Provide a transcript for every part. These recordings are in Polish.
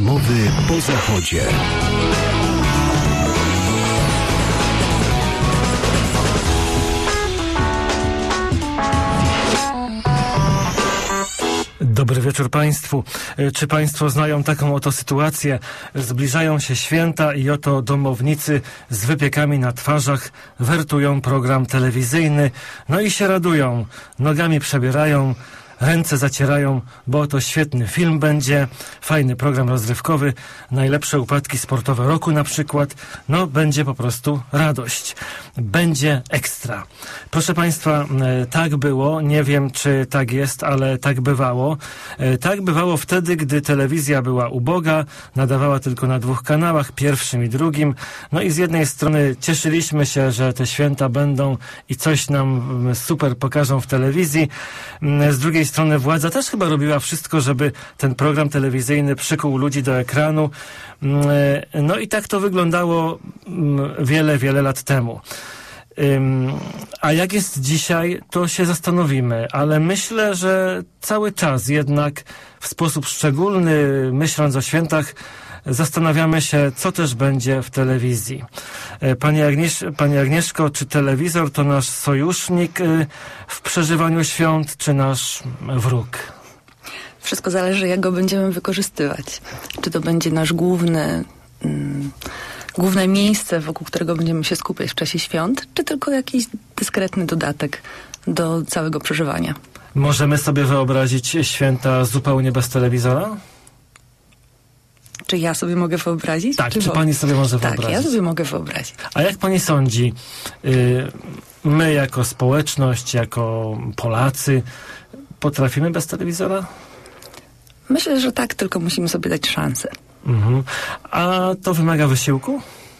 Rozmowy po Zachodzie. Dobry wieczór Państwu. Czy Państwo znają taką oto sytuację? Zbliżają się święta i oto domownicy z wypiekami na twarzach wertują program telewizyjny, no i się radują, nogami przebierają, ręce zacierają, bo to świetny film będzie, fajny program rozrywkowy, najlepsze upadki sportowe roku na przykład, no będzie po prostu radość. Będzie ekstra. Proszę Państwa, tak było, nie wiem czy tak jest, ale tak bywało. Tak bywało wtedy, gdy telewizja była uboga, nadawała tylko na 2 kanałach, pierwszym i drugim. No i z jednej strony cieszyliśmy się, że te święta będą i coś nam super pokażą w telewizji. Z drugiej strony władza też chyba robiła wszystko, żeby ten program telewizyjny przykuł ludzi do ekranu. No i tak to wyglądało wiele, wiele lat temu. A jak jest dzisiaj, to się zastanowimy, ale myślę, że cały czas jednak w sposób szczególny, myśląc o świętach, zastanawiamy się, co też będzie w telewizji. Pani Agnieszko, czy telewizor to nasz sojusznik w przeżywaniu świąt, czy nasz wróg? Wszystko zależy, jak go będziemy wykorzystywać. Czy to będzie nasz główne miejsce, wokół którego będziemy się skupiać w czasie świąt, czy tylko jakiś dyskretny dodatek do całego przeżywania. Możemy sobie wyobrazić święta zupełnie bez telewizora? Czy ja sobie mogę wyobrazić? Tak, czy pani sobie może wyobrazić? Tak, ja sobie mogę wyobrazić. A jak pani sądzi, my jako społeczność, jako Polacy, potrafimy bez telewizora? Myślę, że tak, tylko musimy sobie dać szansę. A to wymaga wysiłku?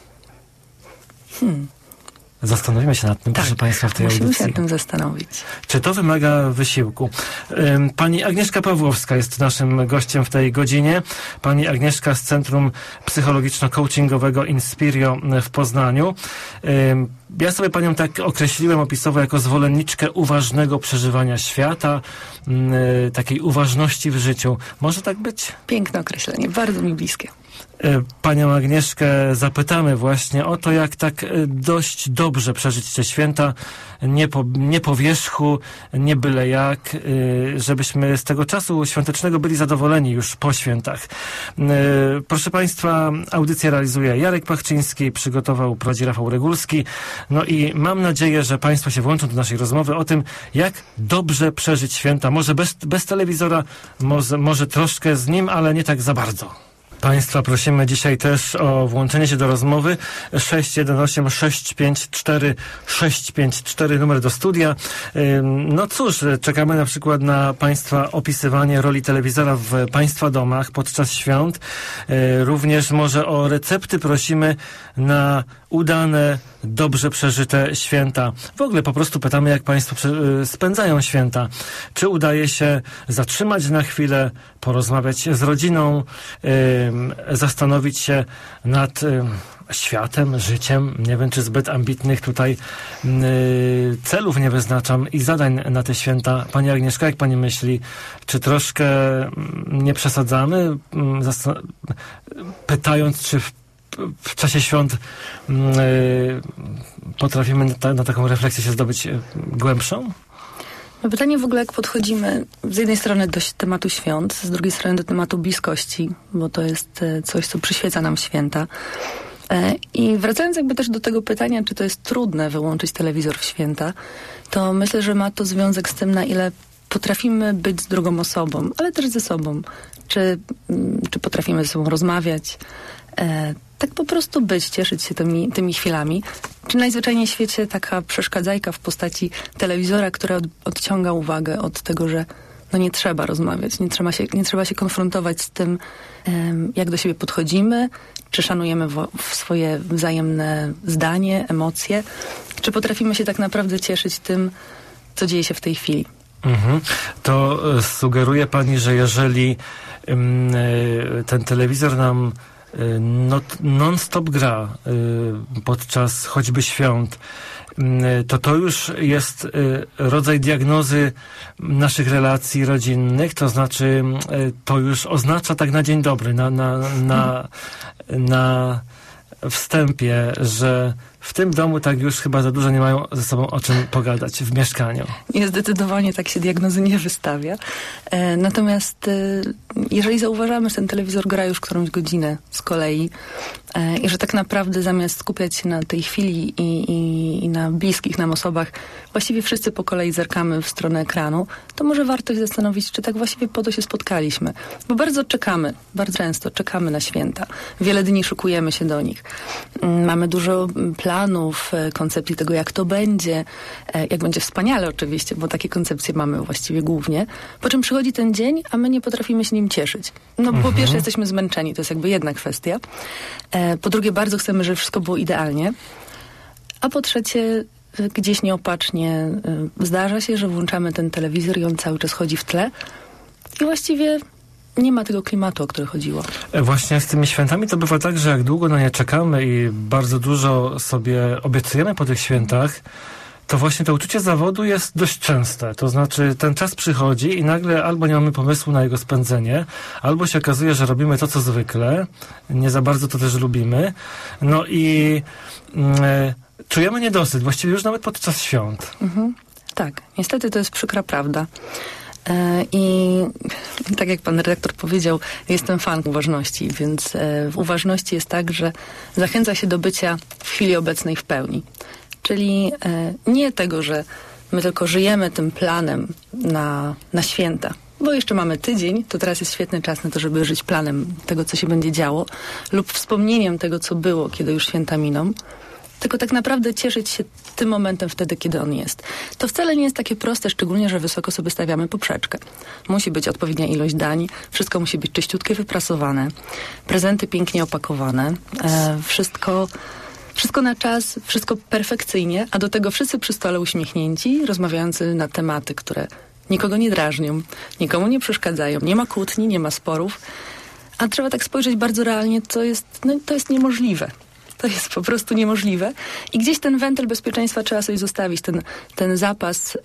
Zastanowimy się nad tym, proszę Państwa, w tej audycji. Musimy się nad tym zastanowić. Czy to wymaga wysiłku? Pani Agnieszka Pawłowska jest naszym gościem w tej godzinie. Pani Agnieszka z Centrum Psychologiczno-Coachingowego Inspirio w Poznaniu. Ja sobie panią tak określiłem opisowo jako zwolenniczkę uważnego przeżywania świata, takiej uważności w życiu. Może tak być? Piękne określenie, bardzo mi bliskie. Panią Agnieszkę zapytamy właśnie o to, jak tak dość dobrze przeżyć te święta, nie po wierzchu, nie byle jak, żebyśmy z tego czasu świątecznego byli zadowoleni już po świętach. Proszę Państwa, audycję realizuje Jarek Pachczyński, przygotował prowadzi Rafał Regulski. No i mam nadzieję, że Państwo się włączą do naszej rozmowy o tym, jak dobrze przeżyć święta. Może bez telewizora, może troszkę z nim, ale nie tak za bardzo. Państwa prosimy dzisiaj też o włączenie się do rozmowy 618-654-654 numer do studia. No cóż, czekamy na przykład na Państwa opisywanie roli telewizora w Państwa domach podczas świąt. Również może o recepty prosimy na udane, dobrze przeżyte święta. W ogóle po prostu pytamy, jak Państwo spędzają święta. Czy udaje się zatrzymać na chwilę, porozmawiać z rodziną, zastanowić się nad światem, życiem. Nie wiem, czy zbyt ambitnych tutaj celów nie wyznaczam i zadań na te święta. Pani Agnieszka, jak Pani myśli, czy troszkę nie przesadzamy, pytając, czy w czasie świąt potrafimy na taką refleksję się zdobyć głębszą? No pytanie w ogóle, jak podchodzimy z jednej strony do tematu świąt, z drugiej strony do tematu bliskości, bo to jest coś, co przyświeca nam święta. I wracając jakby też do tego pytania, czy to jest trudne wyłączyć telewizor w święta, to myślę, że ma to związek z tym, na ile potrafimy być z drugą osobą, ale też ze sobą. Czy potrafimy ze sobą rozmawiać, tak po prostu być, cieszyć się tymi chwilami. Czy najzwyczajniej w świecie taka przeszkadzajka w postaci telewizora, która odciąga uwagę od tego, że no nie trzeba rozmawiać, nie trzeba się konfrontować z tym, jak do siebie podchodzimy, czy szanujemy swoje wzajemne zdanie, emocje, czy potrafimy się tak naprawdę cieszyć tym, co dzieje się w tej chwili. To sugeruje pani, że jeżeli ten telewizor nam non-stop gra podczas choćby świąt, to już jest rodzaj diagnozy naszych relacji rodzinnych, to znaczy to już oznacza tak na dzień dobry, na wstępie, że w tym domu tak już chyba za dużo nie mają ze sobą o czym pogadać w mieszkaniu. Nie, zdecydowanie tak się diagnozy nie wystawia. Natomiast jeżeli zauważamy, że ten telewizor gra już którąś godzinę z kolei i że tak naprawdę zamiast skupiać się na tej chwili i na bliskich nam osobach, właściwie wszyscy po kolei zerkamy w stronę ekranu, to może warto się zastanowić, czy tak właściwie po to się spotkaliśmy. Bo bardzo często czekamy na święta. Wiele dni szykujemy się do nich. Mamy dużo planów, koncepcji tego, jak to będzie, jak będzie wspaniale oczywiście, bo takie koncepcje mamy właściwie głównie. Po czym przychodzi ten dzień, a my nie potrafimy się nim cieszyć. No po pierwsze jesteśmy zmęczeni, to jest jakby jedna kwestia. Po drugie bardzo chcemy, żeby wszystko było idealnie. A po trzecie gdzieś nieopatrznie zdarza się, że włączamy ten telewizor i on cały czas chodzi w tle i właściwie nie ma tego klimatu, o który chodziło. Właśnie z tymi świętami to bywa tak, że jak długo na nie czekamy i bardzo dużo sobie obiecujemy po tych świętach, to właśnie to uczucie zawodu jest dość częste. To znaczy ten czas przychodzi i nagle albo nie mamy pomysłu na jego spędzenie, albo się okazuje, że robimy to, co zwykle. Nie za bardzo to też lubimy. No i czujemy niedosyt, właściwie już nawet podczas świąt. Tak, niestety to jest przykra prawda. I tak jak pan redaktor powiedział, jestem fanką uważności, więc w uważności jest tak, że zachęca się do bycia w chwili obecnej w pełni. Czyli nie tego, że my tylko żyjemy tym planem na święta, bo jeszcze mamy tydzień, to teraz jest świetny czas na to, żeby żyć planem tego, co się będzie działo, lub wspomnieniem tego, co było, kiedy już święta miną, tylko tak naprawdę cieszyć się tym momentem wtedy, kiedy on jest. To wcale nie jest takie proste, szczególnie, że wysoko sobie stawiamy poprzeczkę. Musi być odpowiednia ilość dań, wszystko musi być czyściutkie wyprasowane, prezenty pięknie opakowane, wszystko na czas, wszystko perfekcyjnie, a do tego wszyscy przy stole uśmiechnięci, rozmawiający na tematy, które nikogo nie drażnią, nikomu nie przeszkadzają, nie ma kłótni, nie ma sporów, a trzeba tak spojrzeć bardzo realnie, to jest niemożliwe. To jest po prostu niemożliwe. I gdzieś ten wentyl bezpieczeństwa trzeba sobie zostawić, ten zapas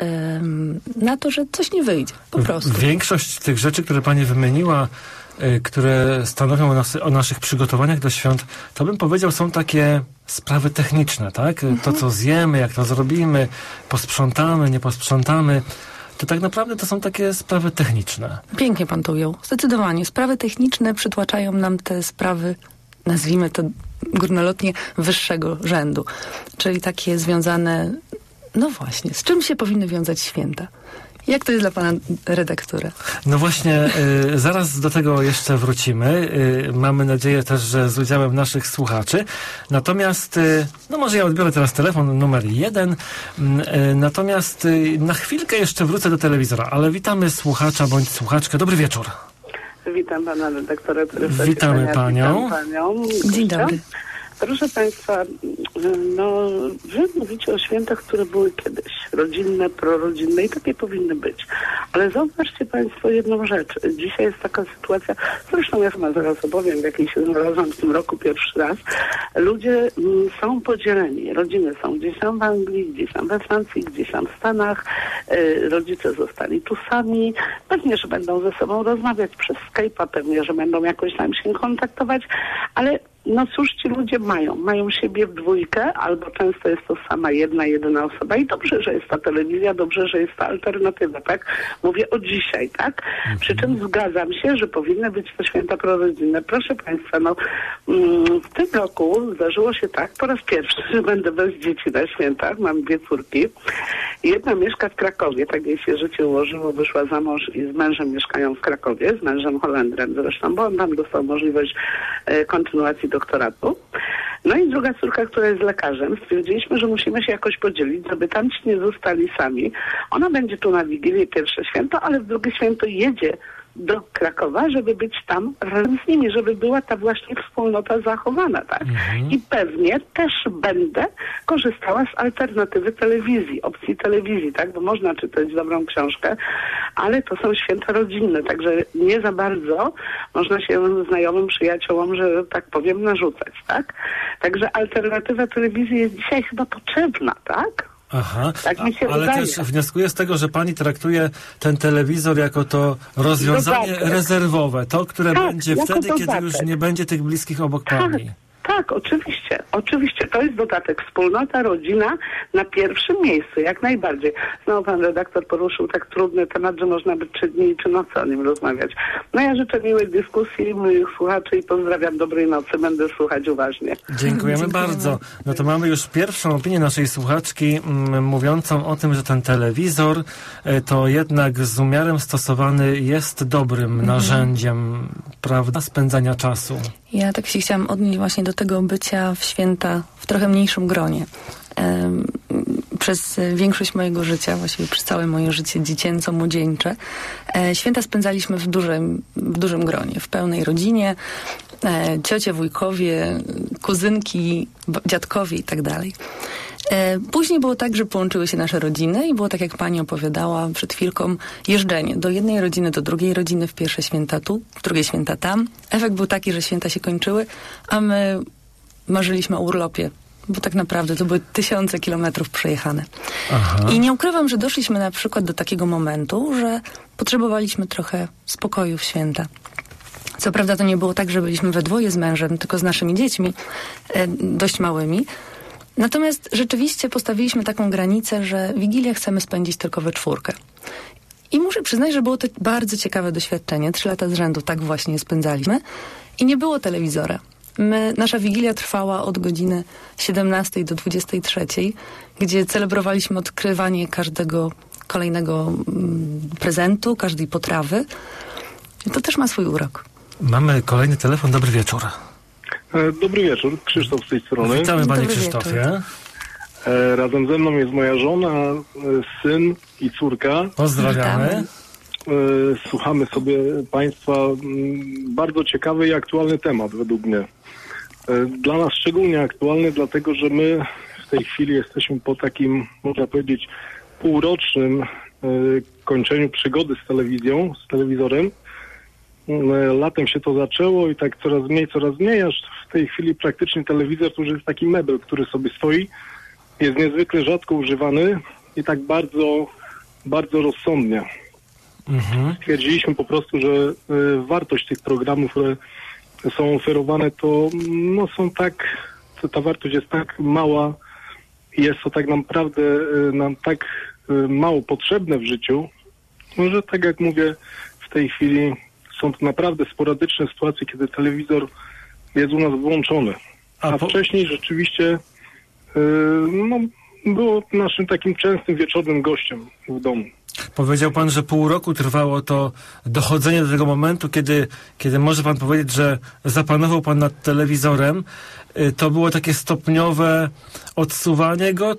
na to, że coś nie wyjdzie. Po prostu. Większość tych rzeczy, które pani wymieniła, które stanowią o naszych przygotowaniach do świąt, to bym powiedział, są takie sprawy techniczne, tak? To, co zjemy, jak to zrobimy, posprzątamy, nie posprzątamy. To tak naprawdę to są takie sprawy techniczne. Pięknie pan to ujął. Zdecydowanie. Sprawy techniczne przytłaczają nam te sprawy, nazwijmy to górnolotnie, wyższego rzędu. Czyli takie związane, no właśnie, z czym się powinny wiązać święta? Jak to jest dla pana redaktora? No właśnie, zaraz do tego jeszcze wrócimy. Mamy nadzieję też, że z udziałem naszych słuchaczy. Natomiast, no może ja odbiorę teraz telefon numer 1. Natomiast na chwilkę jeszcze wrócę do telewizora, ale witamy słuchacza bądź słuchaczkę. Dobry wieczór. Witam pana redaktora. Witamy panią. Witam panią. Dzień dobry. Proszę państwa, no wy mówicie o świętach, które były kiedyś rodzinne, prorodzinne i takie powinny być. Ale zauważcie państwo jedną rzecz. Dzisiaj jest taka sytuacja, zresztą ja chyba zaraz opowiem, w jakiej się znalazłam w tym roku pierwszy raz. Ludzie są podzieleni. Rodziny są gdzieś tam w Anglii, gdzieś tam we Francji, gdzieś tam w Stanach. Rodzice zostali tu sami. Pewnie, że będą ze sobą rozmawiać przez Skype'a, pewnie, że będą jakoś tam się kontaktować, ale no cóż ci ludzie mają siebie w dwójkę, albo często jest to sama jedyna osoba i dobrze, że jest ta telewizja, dobrze, że jest ta alternatywa, tak? Mówię o dzisiaj, tak? Przy czym zgadzam się, że powinny być to święta prorodzinne. Proszę państwa, no w tym roku zdarzyło się tak, po raz pierwszy, że będę bez dzieci na świętach, mam 2 córki. Jedna mieszka w Krakowie, tak jej się życie ułożyło, wyszła za mąż i z mężem mieszkają w Krakowie, z mężem Holendrem zresztą, bo on tam dostał możliwość kontynuacji doktoratu. No i druga córka, która jest lekarzem, stwierdziliśmy, że musimy się jakoś podzielić, żeby tamci nie zostali sami. Ona będzie tu na Wigilię pierwsze święto, ale w drugie święto jedzie do Krakowa, żeby być tam razem z nimi, żeby była ta właśnie wspólnota zachowana, tak? I pewnie też będę korzystała z alternatywy telewizji, opcji telewizji, tak? Bo można czytać dobrą książkę, ale to są święta rodzinne, także nie za bardzo można się znajomym, przyjaciołom, że tak powiem, narzucać, tak? Także alternatywa telewizji jest dzisiaj chyba potrzebna, tak? Aha, tak mi się ale wydaje. też wnioskuję z tego, że pani traktuje ten telewizor jako to rozwiązanie rezerwowe, to, które będzie wtedy, kiedy już nie będzie tych bliskich obok pani. Tak, oczywiście. Oczywiście. To jest dodatek. Wspólnota, rodzina na pierwszym miejscu, jak najbardziej. Znowu pan redaktor poruszył tak trudny temat, że można by 3 dni czy nocy o nim rozmawiać. No ja życzę miłej dyskusji, moich słuchaczy i pozdrawiam, dobrej nocy. Będę słuchać uważnie. Dziękujemy bardzo. No to mamy już pierwszą opinię naszej słuchaczki mówiącą o tym, że ten telewizor to jednak z umiarem stosowany jest dobrym narzędziem, prawda, spędzania czasu. Ja tak się chciałam odnieść właśnie do tego bycia w święta w trochę mniejszym gronie. Przez większość mojego życia, właściwie przez całe moje życie dziecięco-młodzieńcze, święta spędzaliśmy w dużym gronie, w pełnej rodzinie, ciocie, wujkowie, kuzynki, dziadkowie i tak dalej. Później było tak, że połączyły się nasze rodziny i było tak, jak pani opowiadała przed chwilką, jeżdżenie do jednej rodziny, do drugiej rodziny, w pierwsze święta tu, w drugie święta tam. Efekt był taki, że święta się kończyły, a my marzyliśmy o urlopie, bo tak naprawdę to były 1000 kilometrów przejechane. Aha. I nie ukrywam, że doszliśmy na przykład do takiego momentu, że potrzebowaliśmy trochę spokoju w święta. Co prawda to nie było tak, że byliśmy we dwoje z mężem, tylko z naszymi dziećmi, dość małymi. Natomiast rzeczywiście postawiliśmy taką granicę, że Wigilię chcemy spędzić tylko we 4. I muszę przyznać, że było to bardzo ciekawe doświadczenie. 3 lata z rzędu tak właśnie spędzaliśmy. I nie było telewizora. Nasza Wigilia trwała od godziny 17 do 23, gdzie celebrowaliśmy odkrywanie każdego kolejnego prezentu, każdej potrawy. I to też ma swój urok. Mamy kolejny telefon. Dobry wieczór. Dobry wieczór, Krzysztof z tej strony. Witamy panie Krzysztofie. Razem ze mną jest moja żona, syn i córka. Pozdrawiamy. Słuchamy sobie państwa. Bardzo ciekawy i aktualny temat według mnie. Dla nas szczególnie aktualny, dlatego że my w tej chwili jesteśmy po takim, można powiedzieć, półrocznym kończeniu przygody z telewizją, z telewizorem. Latem się to zaczęło i tak coraz mniej, aż w tej chwili praktycznie telewizor to już jest taki mebel, który sobie stoi. Jest niezwykle rzadko używany i tak bardzo, bardzo rozsądnie. Stwierdziliśmy po prostu, że wartość tych programów, które są oferowane, to są tak, ta wartość jest tak mała i jest to tak naprawdę nam tak mało potrzebne w życiu, że tak jak mówię, w tej chwili są to naprawdę sporadyczne sytuacje, kiedy telewizor jest u nas włączony. A wcześniej rzeczywiście było naszym takim częstym wieczornym gościem w domu. Powiedział pan, że pół roku trwało to dochodzenie do tego momentu, kiedy może pan powiedzieć, że zapanował pan nad telewizorem. To było takie stopniowe odsuwanie go,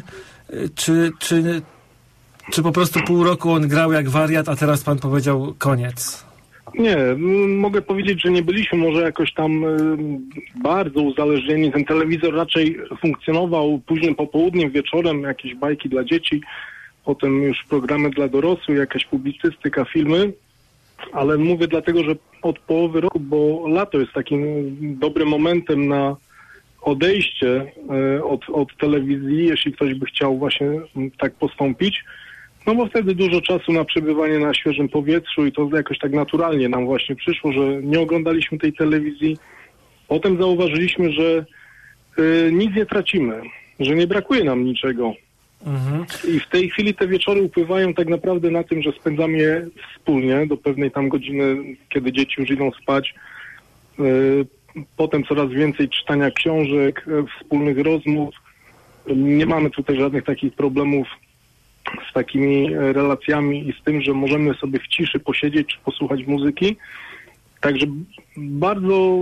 czy po prostu pół roku on grał jak wariat, a teraz pan powiedział koniec? Nie, mogę powiedzieć, że nie byliśmy może jakoś tam bardzo uzależnieni. Ten telewizor raczej funkcjonował późnym popołudniem, wieczorem, jakieś bajki dla dzieci, potem już programy dla dorosłych, jakaś publicystyka, filmy, ale mówię dlatego, że od połowy roku, bo lato jest takim dobrym momentem na odejście od telewizji, jeśli ktoś by chciał właśnie tak postąpić. No bo wtedy dużo czasu na przebywanie na świeżym powietrzu i to jakoś tak naturalnie nam właśnie przyszło, że nie oglądaliśmy tej telewizji. Potem zauważyliśmy, że nic nie tracimy, że nie brakuje nam niczego. I w tej chwili te wieczory upływają tak naprawdę na tym, że spędzamy je wspólnie do pewnej tam godziny, kiedy dzieci już idą spać. Potem coraz więcej czytania książek, wspólnych rozmów. Nie mamy tutaj żadnych takich problemów z takimi relacjami i z tym, że możemy sobie w ciszy posiedzieć czy posłuchać muzyki. Także bardzo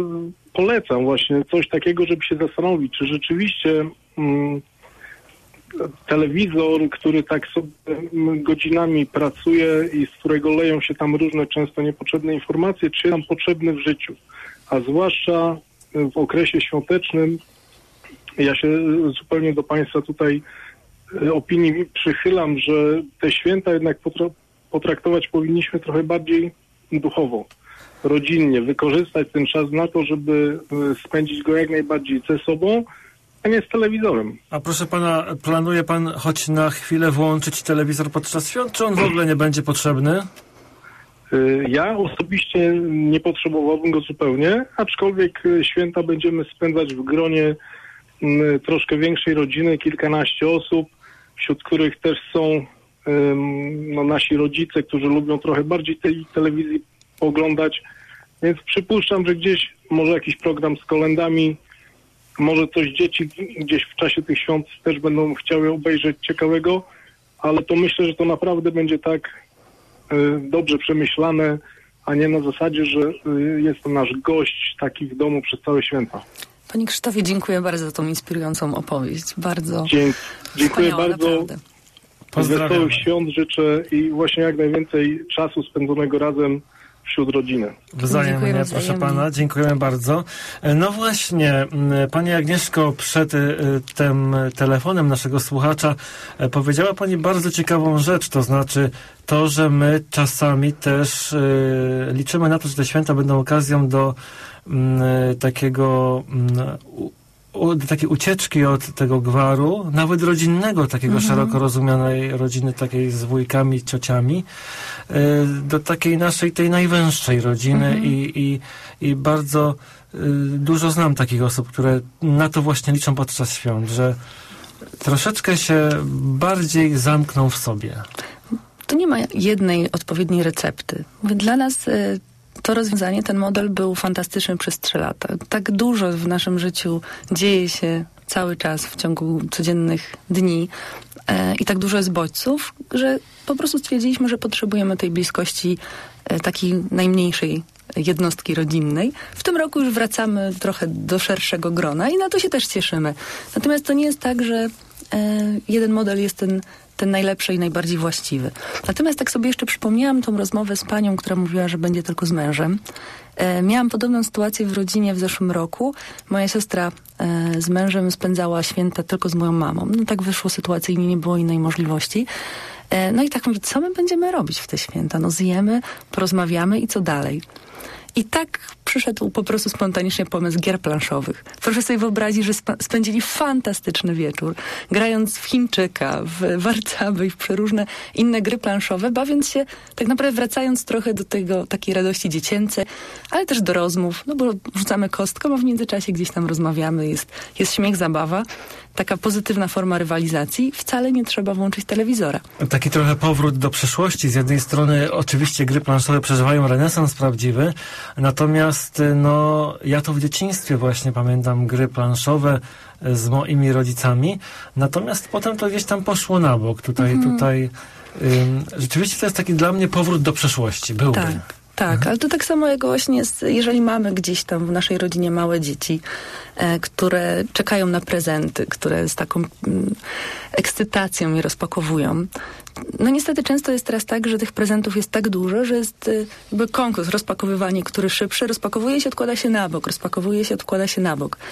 polecam właśnie coś takiego, żeby się zastanowić, czy rzeczywiście telewizor, który tak sobie godzinami pracuje i z którego leją się tam różne często niepotrzebne informacje, czy nam potrzebny w życiu. A zwłaszcza w okresie świątecznym, ja się zupełnie do Państwa tutaj opinii przychylam, że te święta jednak potraktować powinniśmy trochę bardziej duchowo, rodzinnie, wykorzystać ten czas na to, żeby spędzić go jak najbardziej ze sobą, a nie z telewizorem. A proszę pana, planuje pan choć na chwilę włączyć telewizor podczas świąt, czy on w ogóle nie będzie potrzebny? Ja osobiście nie potrzebowałbym go zupełnie, aczkolwiek święta będziemy spędzać w gronie troszkę większej rodziny, kilkanaście osób, wśród których też są nasi rodzice, którzy lubią trochę bardziej tej telewizji oglądać, więc przypuszczam, że gdzieś może jakiś program z kolędami, może coś dzieci gdzieś w czasie tych świąt też będą chciały obejrzeć ciekawego, ale to myślę, że to naprawdę będzie tak dobrze przemyślane, a nie na zasadzie, że jest to nasz gość taki w domu przez całe święta. Panie Krzysztofie, dziękuję bardzo za tą inspirującą opowieść. Bardzo dziękuję bardzo. Naprawdę. Wesołych świąt życzę i właśnie jak najwięcej czasu spędzonego razem wśród rodziny. Wzajemnie, proszę pana, dziękujemy bardzo. No właśnie, pani Agnieszko, przed tym telefonem naszego słuchacza powiedziała pani bardzo ciekawą rzecz, to znaczy to, że my czasami też liczymy na to, że te święta będą okazją do takiej ucieczki od tego gwaru, nawet rodzinnego, takiego szeroko rozumianej rodziny, takiej z wujkami, ciociami, do takiej naszej, tej najwęższej rodziny i bardzo dużo znam takich osób, które na to właśnie liczą podczas świąt, że troszeczkę się bardziej zamkną w sobie. Tu nie ma jednej odpowiedniej recepty. Dla nas to rozwiązanie, ten model był fantastyczny przez 3 lata. Tak dużo w naszym życiu dzieje się cały czas w ciągu codziennych dni i tak dużo jest bodźców, że po prostu stwierdziliśmy, że potrzebujemy tej bliskości takiej najmniejszej jednostki rodzinnej. W tym roku już wracamy trochę do szerszego grona i na to się też cieszymy. Natomiast to nie jest tak, że jeden model jest ten najlepszy i najbardziej właściwy. Natomiast tak sobie jeszcze przypomniałam tą rozmowę z panią, która mówiła, że będzie tylko z mężem. Miałam podobną sytuację w rodzinie w zeszłym roku. Moja siostra z mężem spędzała święta tylko z moją mamą. No tak wyszło sytuacyjnie, nie było innej możliwości. No i tak mówię, co my będziemy robić w te święta? No zjemy, porozmawiamy i co dalej? I tak przyszedł po prostu spontanicznie pomysł gier planszowych. Proszę sobie wyobrazić, że spędzili fantastyczny wieczór, grając w Chińczyka, w warcaby i w przeróżne inne gry planszowe, bawiąc się, tak naprawdę wracając trochę do tego, takiej radości dziecięcej, ale też do rozmów, no bo rzucamy kostką, a w międzyczasie gdzieś tam rozmawiamy, jest śmiech, zabawa. Taka pozytywna forma rywalizacji. Wcale nie trzeba włączyć telewizora. Taki trochę powrót do przeszłości. Z jednej strony oczywiście gry planszowe przeżywają renesans prawdziwy, natomiast ja to w dzieciństwie właśnie pamiętam gry planszowe z moimi rodzicami, natomiast potem to gdzieś tam poszło na bok. Tutaj rzeczywiście to jest taki dla mnie powrót do przeszłości. Byłby. Tak, ale to tak samo jak właśnie jest, jeżeli mamy gdzieś tam w naszej rodzinie małe dzieci, które czekają na prezenty, które z taką ekscytacją je rozpakowują. No niestety często jest teraz tak, że tych prezentów jest tak dużo, że jest jakby konkurs, rozpakowywanie, który szybszy, rozpakowuje się, odkłada się na bok, rozpakowuje się, odkłada się na bok.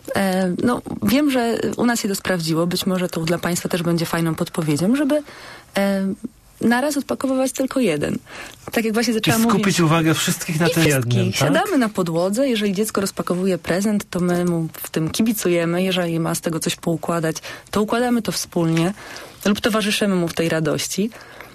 Wiem, że u nas się to sprawdziło, być może to dla Państwa też będzie fajną podpowiedzią, żeby naraz odpakowywać tylko jeden. Tak jak właśnie zaczęłam mówić. I skupić uwagę wszystkich na tym jednym, tak? Siadamy na podłodze, jeżeli dziecko rozpakowuje prezent, to my mu w tym kibicujemy, jeżeli ma z tego coś poukładać, to układamy to wspólnie lub towarzyszymy mu w tej radości.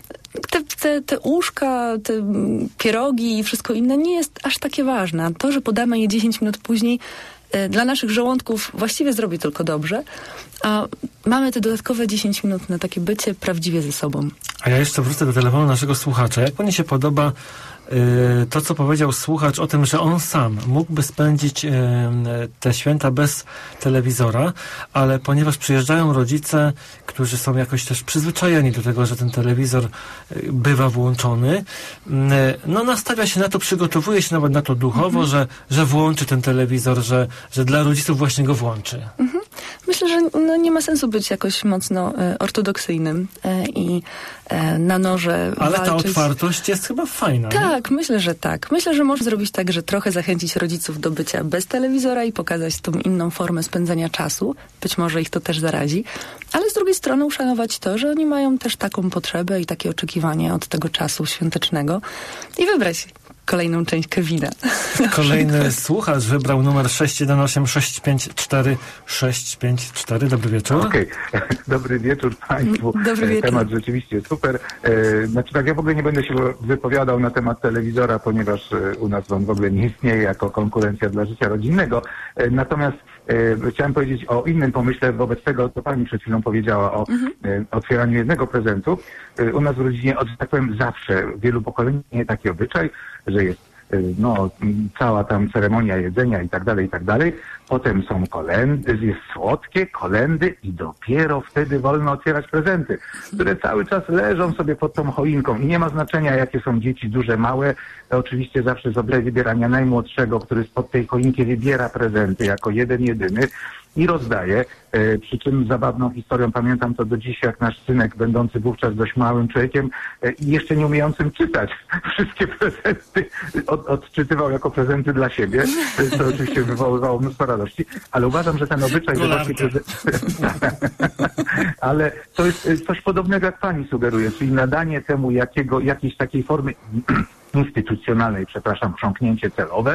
Te łóżka, te pierogi i wszystko inne nie jest aż takie ważne. To, że podamy je 10 minut później, dla naszych żołądków właściwie zrobi tylko dobrze, a mamy te dodatkowe 10 minut na takie bycie prawdziwie ze sobą. A ja jeszcze wrócę do telefonu naszego słuchacza. Jak pani się podoba to, co powiedział słuchacz o tym, że on sam mógłby spędzić te święta bez telewizora, ale ponieważ przyjeżdżają rodzice, którzy są jakoś też przyzwyczajeni do tego, że ten telewizor bywa włączony, nastawia się na to, przygotowuje się nawet na to duchowo, że włączy ten telewizor, że dla rodziców właśnie go włączy. Myślę, że nie ma sensu być jakoś mocno ortodoksyjnym i na noże Ale walczyć. ta otwartość jest chyba fajna. Tak, myślę, że tak. Myślę, że może zrobić tak, że trochę zachęcić rodziców do bycia bez telewizora i pokazać tą inną formę spędzania czasu. Być może ich to też zarazi. Ale z drugiej strony uszanować to, że oni mają też taką potrzebę i takie oczekiwanie od tego czasu świątecznego i wybrać kolejną część Kevina. Kolejny słuchacz wybrał numer 618-654-654. Dobry wieczór. Okej. Dobry wieczór Państwu. Dobry wieczór. Temat rzeczywiście super. Znaczy tak, ja w ogóle nie będę się wypowiadał na temat telewizora, ponieważ u nas on w ogóle nie istnieje jako konkurencja dla życia rodzinnego. Natomiast chciałem powiedzieć o innym pomyśle wobec tego, co Pani przed chwilą powiedziała o otwieraniu jednego prezentu. U nas w rodzinie, tak powiem, zawsze w wielu pokoleniach nie taki obyczaj, że jest cała tam ceremonia jedzenia i tak dalej. Potem są kolendy, jest słodkie, kolendy i dopiero wtedy wolno otwierać prezenty, które cały czas leżą sobie pod tą choinką i nie ma znaczenia, jakie są dzieci, duże, małe. To oczywiście zawsze z wybierania najmłodszego, który spod tej choinki wybiera prezenty jako jedyny i rozdaje. Przy czym zabawną historią, pamiętam to do dziś, jak nasz synek, będący wówczas dość małym człowiekiem i jeszcze nie umiejącym czytać, wszystkie prezenty odczytywał jako prezenty dla siebie, co oczywiście wywoływało mnóstwo radości, ale uważam, że ten obyczaj... Ale to jest coś podobnego, jak Pani sugeruje, czyli nadanie temu jakiejś takiej formy instytucjonalnej, chrząknięcie celowe.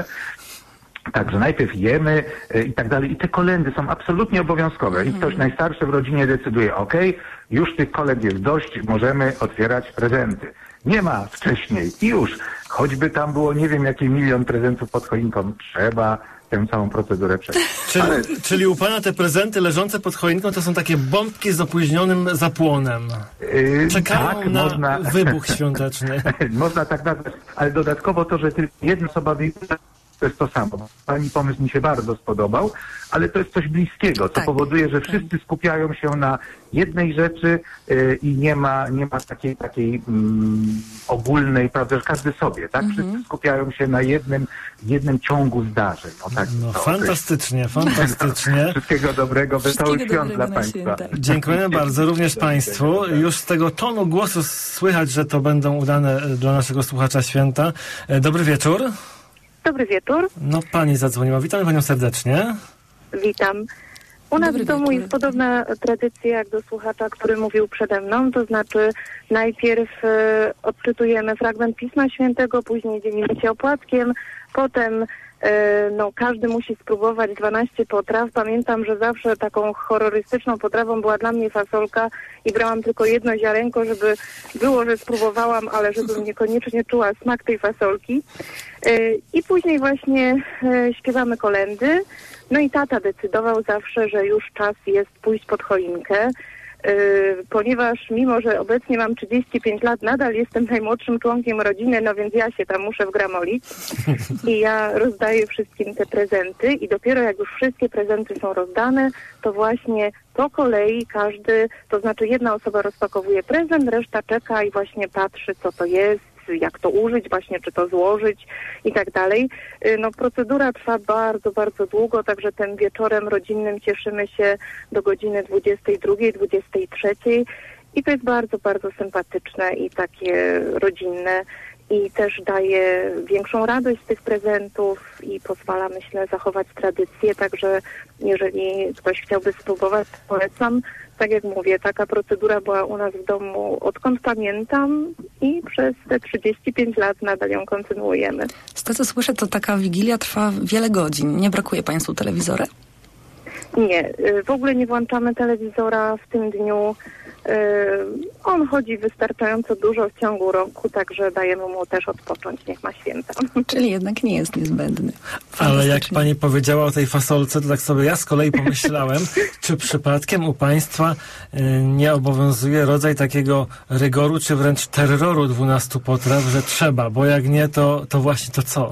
Także najpierw jemy i tak dalej. I te kolendy są absolutnie obowiązkowe. I ktoś najstarszy w rodzinie decyduje, już tych kolęd jest dość, możemy otwierać prezenty. Nie ma wcześniej i już. Choćby tam było nie wiem jaki milion prezentów pod choinką, trzeba tę całą procedurę przejść. Czyli u Pana te prezenty leżące pod choinką to są takie bombki z opóźnionym zapłonem. Czekają na wybuch świąteczny. Można tak nazwać, ale dodatkowo to, że tylko jedna osoba wyjdzie, to jest to samo. Pani pomysł mi się bardzo spodobał, ale to jest coś bliskiego, co powoduje, że wszyscy skupiają się na jednej rzeczy i nie ma takiej ogólnej, prawda, że każdy sobie, tak? Wszyscy skupiają się na jednym ciągu zdarzeń. Fantastycznie. Wszystkiego dobrego, wesołych świąt dla Państwa. Dziękujemy bardzo również Państwu. Już z tego tonu głosu słychać, że to będą udane dla naszego słuchacza święta. Dobry wieczór. Dobry wieczór. Pani zadzwoniła. Witamy Panią serdecznie. Witam. U nas w domu jest podobna tradycja jak do słuchacza, który mówił przede mną, to znaczy najpierw odczytujemy fragment Pisma Świętego, później dzielimy się opłatkiem, potem każdy musi spróbować 12 potraw. Pamiętam, że zawsze taką horrorystyczną potrawą była dla mnie fasolka i brałam tylko jedno ziarenko, żeby było, że spróbowałam, ale żebym niekoniecznie czuła smak tej fasolki. I później właśnie śpiewamy kolendy. No i tata decydował zawsze, że już czas jest pójść pod choinkę. Ponieważ mimo, że obecnie mam 35 lat, nadal jestem najmłodszym członkiem rodziny, no więc ja się tam muszę wgramolić i ja rozdaję wszystkim te prezenty i dopiero jak już wszystkie prezenty są rozdane, to właśnie po kolei każdy, to znaczy jedna osoba rozpakowuje prezent, reszta czeka i właśnie patrzy, co to jest, jak to użyć, właśnie czy to złożyć i tak dalej. Procedura trwa bardzo, bardzo długo, także tym wieczorem rodzinnym cieszymy się do godziny 22, 23 i to jest bardzo, bardzo sympatyczne i takie rodzinne i też daje większą radość z tych prezentów i pozwala, myślę, zachować tradycję, także jeżeli ktoś chciałby spróbować, polecam. Tak jak mówię, taka procedura była u nas w domu odkąd pamiętam i przez te 35 lat nadal ją kontynuujemy. Z tego co słyszę, to taka wigilia trwa wiele godzin. Nie brakuje Państwu telewizora? Nie, w ogóle nie włączamy telewizora w tym dniu. On chodzi wystarczająco dużo w ciągu roku, także dajemy mu też odpocząć, niech ma święta. Czyli jednak nie jest niezbędny. Ale jak Pani powiedziała o tej fasolce, to tak sobie ja z kolei pomyślałem, czy przypadkiem u Państwa nie obowiązuje rodzaj takiego rygoru, czy wręcz terroru 12 potraw, że trzeba, bo jak nie, to właśnie to co?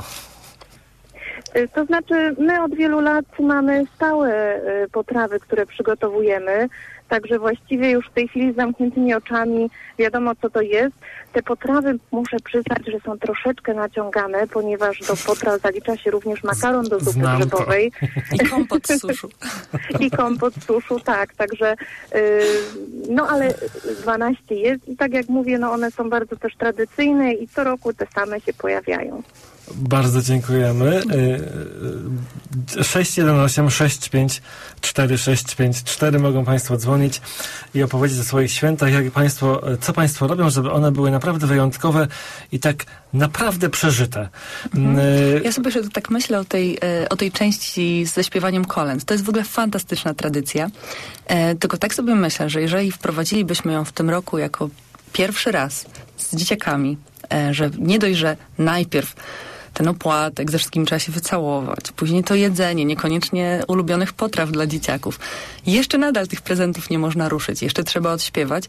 To znaczy, my od wielu lat mamy stałe potrawy, które przygotowujemy, także właściwie już w tej chwili z zamkniętymi oczami wiadomo, co to jest. Te potrawy, muszę przyznać, że są troszeczkę naciągane, ponieważ do potraw zalicza się również makaron do zupy grzybowej. I kompot z suszu. I kompot z suszu, tak. Także, no ale 12 jest i tak jak mówię, no one są bardzo też tradycyjne i co roku te same się pojawiają. Bardzo dziękujemy. 618-65-4654 mogą Państwo dzwonić i opowiedzieć o swoich świętach, co Państwo robią, żeby one były naprawdę wyjątkowe i tak naprawdę przeżyte. Ja sobie jeszcze tak myślę o tej części ze śpiewaniem kolęd. To jest w ogóle fantastyczna tradycja. Tylko tak sobie myślę, że jeżeli wprowadzilibyśmy ją w tym roku jako pierwszy raz z dzieciakami, że nie dość, że najpierw ten opłatek, ze wszystkim trzeba się wycałować, później to jedzenie, niekoniecznie ulubionych potraw dla dzieciaków. Jeszcze nadal tych prezentów nie można ruszyć, jeszcze trzeba odśpiewać.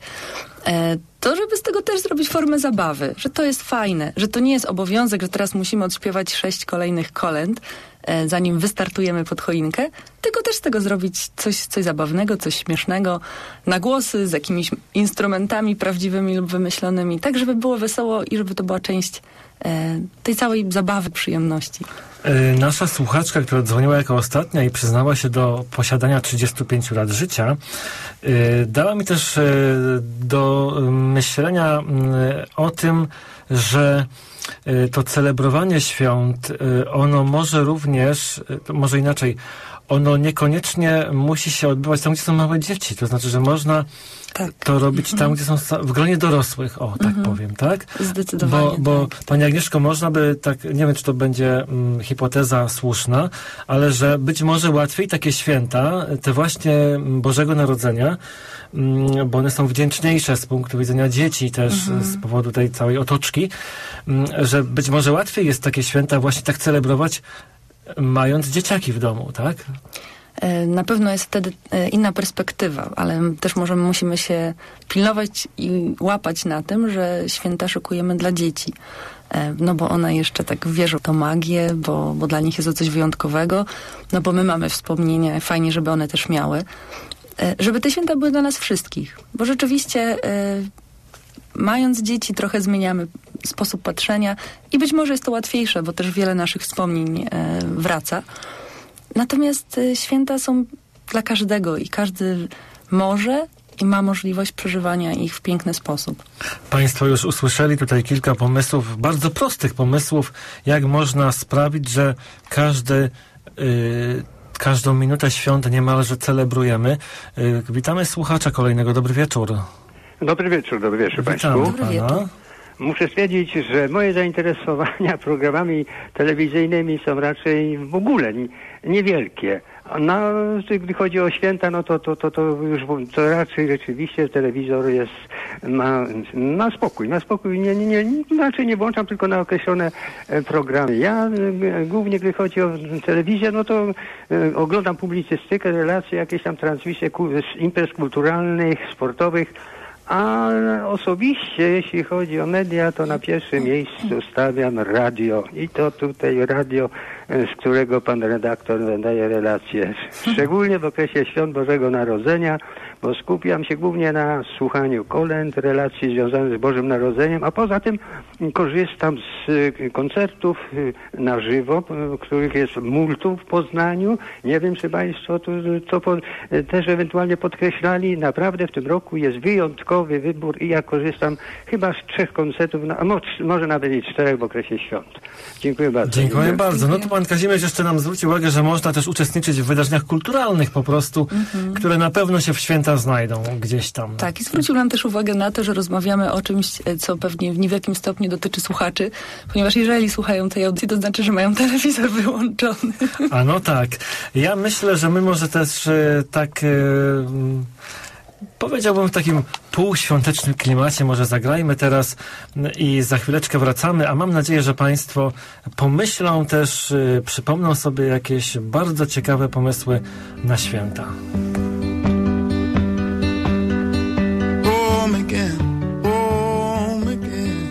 To, żeby z tego też zrobić formę zabawy, że to jest fajne, że to nie jest obowiązek, że teraz musimy odśpiewać 6 kolejnych kolęd, zanim wystartujemy pod choinkę, tylko też z tego zrobić coś zabawnego, coś śmiesznego, na głosy, z jakimiś instrumentami prawdziwymi lub wymyślonymi, tak żeby było wesoło i żeby to była część tej całej zabawy, przyjemności. Nasza słuchaczka, która dzwoniła jako ostatnia i przyznała się do posiadania 35 lat życia, dała mi też do myślenia o tym, że to celebrowanie świąt, ono może również, może inaczej, ono niekoniecznie musi się odbywać tam, gdzie są małe dzieci. To znaczy, że można to robić tam, gdzie są w gronie dorosłych, tak powiem, tak? Zdecydowanie. Bo Pani Agnieszko, można by tak, nie wiem, czy to będzie hipoteza słuszna, ale że być może łatwiej takie święta, te właśnie Bożego Narodzenia, bo one są wdzięczniejsze z punktu widzenia dzieci też, z powodu tej całej otoczki, że być może łatwiej jest takie święta właśnie tak celebrować, mając dzieciaki w domu, tak? Na pewno jest wtedy inna perspektywa, ale też musimy się pilnować i łapać na tym, że święta szykujemy dla dzieci. No bo one jeszcze tak wierzą w tą magię, bo dla nich jest to coś wyjątkowego, no bo my mamy wspomnienia, fajnie, żeby one też miały. Żeby te święta były dla nas wszystkich, bo rzeczywiście mając dzieci trochę zmieniamy sposób patrzenia i być może jest to łatwiejsze, bo też wiele naszych wspomnień wraca. Natomiast święta są dla każdego i każdy może i ma możliwość przeżywania ich w piękny sposób. Państwo już usłyszeli tutaj kilka pomysłów, bardzo prostych pomysłów, jak można sprawić, że każdą minutę świąt niemalże celebrujemy. Witamy słuchacza kolejnego. Dobry wieczór. Dobry wieczór Państwu. Dobry wieczór. Muszę stwierdzić, że moje zainteresowania programami telewizyjnymi są raczej w ogóle niewielkie. Gdy chodzi o święta, no to raczej rzeczywiście telewizor ma spokój. Raczej nie włączam tylko na określone programy. Ja głównie, gdy chodzi o telewizję, no to oglądam publicystykę, relacje, jakieś tam transmisje z imprez kulturalnych, sportowych. A osobiście, jeśli chodzi o media, to na pierwszym miejscu stawiam radio. I to tutaj radio, z którego pan redaktor nadaje relacje. Szczególnie w okresie Świąt Bożego Narodzenia, bo skupiam się głównie na słuchaniu kolęd, relacji związanych z Bożym Narodzeniem, a poza tym korzystam z koncertów na żywo, których jest multum w Poznaniu. Nie wiem, czy Państwo to też ewentualnie podkreślali. Naprawdę w tym roku jest wyjątkowy wybór i ja korzystam chyba z 3 koncertów, może nawet i 4 w okresie świąt. Dziękuję bardzo. Dziękuję bardzo. No to pan Kazimierz jeszcze nam zwrócił uwagę, że można też uczestniczyć w wydarzeniach kulturalnych po prostu, które na pewno się w święta znajdą gdzieś tam. Tak, i zwrócił nam też uwagę na to, że rozmawiamy o czymś, co pewnie w niewielkim stopniu dotyczy słuchaczy, ponieważ jeżeli słuchają tej audycji, to znaczy, że mają telewizor wyłączony. A no tak. Ja myślę, że my może też powiedziałbym w takim półświątecznym klimacie może zagrajmy teraz i za chwileczkę wracamy, a mam nadzieję, że Państwo pomyślą też, przypomną sobie jakieś bardzo ciekawe pomysły na święta. Home again, home again.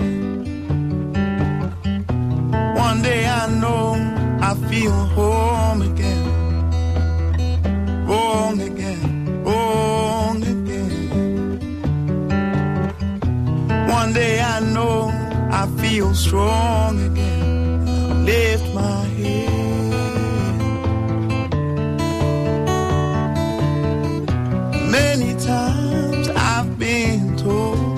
One day I know I feel home again. Home again, home again. One day I know feel strong again. Lift my head. Many times I've been told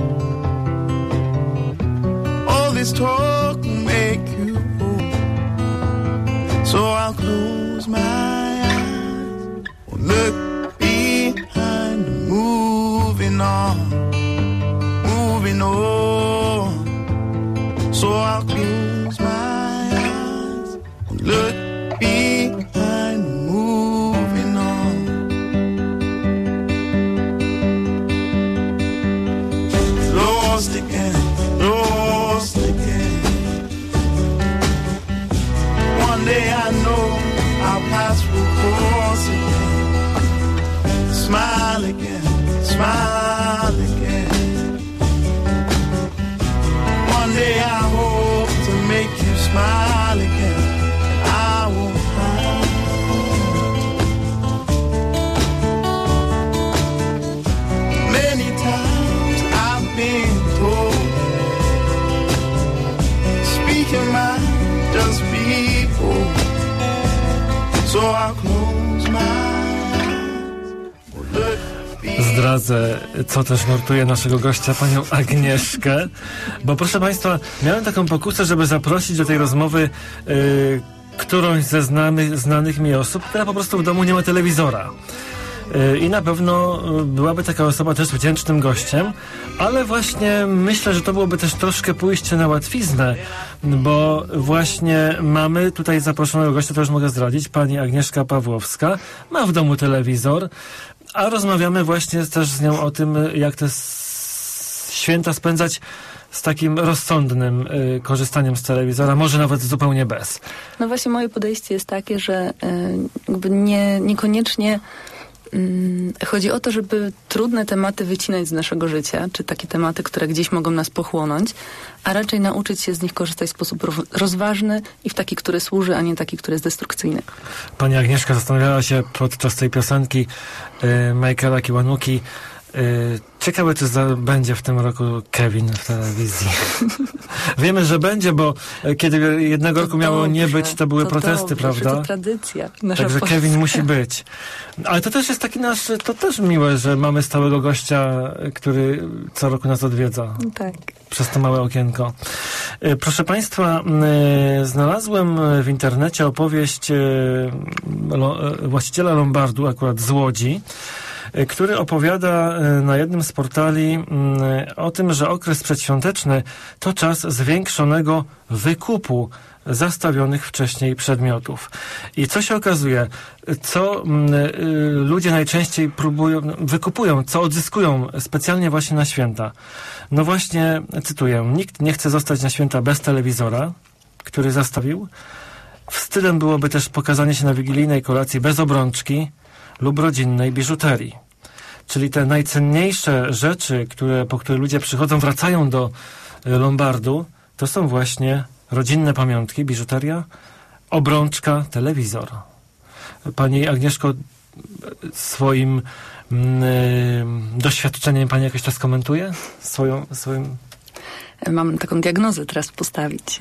all this talk will make you old. So I'll close my eyes, look behind, moving on, moving on. So I'll close my eyes, look behind, moving on. Lost again, lost again. One day I know our paths will cross again. Smile again, smile again. One day I hope to make you smile again. I won't hide. Many times I've been told, speaking my just people. So I'll close my eyes. Look. Zdradzę, co też nurtuje naszego gościa, panią Agnieszkę, bo proszę państwa, miałem taką pokusę, żeby zaprosić do tej rozmowy którąś ze znanych mi osób, która po prostu w domu nie ma telewizora. I na pewno byłaby taka osoba też wdzięcznym gościem, ale właśnie myślę, że to byłoby też troszkę pójście na łatwiznę, bo właśnie mamy tutaj zaproszonego gościa, to już mogę zdradzić, pani Agnieszka Pawłowska, ma w domu telewizor, a rozmawiamy właśnie też z nią o tym, jak te święta spędzać z takim rozsądnym korzystaniem z telewizora, może nawet zupełnie bez. No właśnie moje podejście jest takie, że jakby niekoniecznie chodzi o to, żeby trudne tematy wycinać z naszego życia, czy takie tematy, które gdzieś mogą nas pochłonąć, a raczej nauczyć się z nich korzystać w sposób rozważny i w taki, który służy, a nie taki, który jest destrukcyjny. Pani Agnieszka zastanawiała się podczas tej piosenki Michaela Kiwanuki. Ciekawe, czy będzie w tym roku Kevin w telewizji. Wiemy, że będzie, bo kiedy jednego roku miało nie być, to były protesty, prawda? To tradycja. Także Polska. Kevin musi być. Ale to też jest taki nasz, to też miłe, że mamy stałego gościa, który co roku nas odwiedza. Tak. Przez to małe okienko. Proszę państwa, znalazłem w internecie opowieść właściciela Lombardu, akurat z Łodzi, który opowiada na jednym z portali o tym, że okres przedświąteczny to czas zwiększonego wykupu zastawionych wcześniej przedmiotów. I co się okazuje? Co ludzie najczęściej wykupują, co odzyskują specjalnie właśnie na święta? No właśnie, cytuję, nikt nie chce zostać na święta bez telewizora, który zastawił. Wstydem byłoby też pokazanie się na wigilijnej kolacji bez obrączki lub rodzinnej biżuterii. Czyli te najcenniejsze rzeczy, po które ludzie przychodzą, wracają do Lombardu, to są właśnie rodzinne pamiątki, biżuteria, obrączka, telewizor. Pani Agnieszko, swoim doświadczeniem pani jakoś to skomentuje? Swoim... Mam taką diagnozę teraz postawić.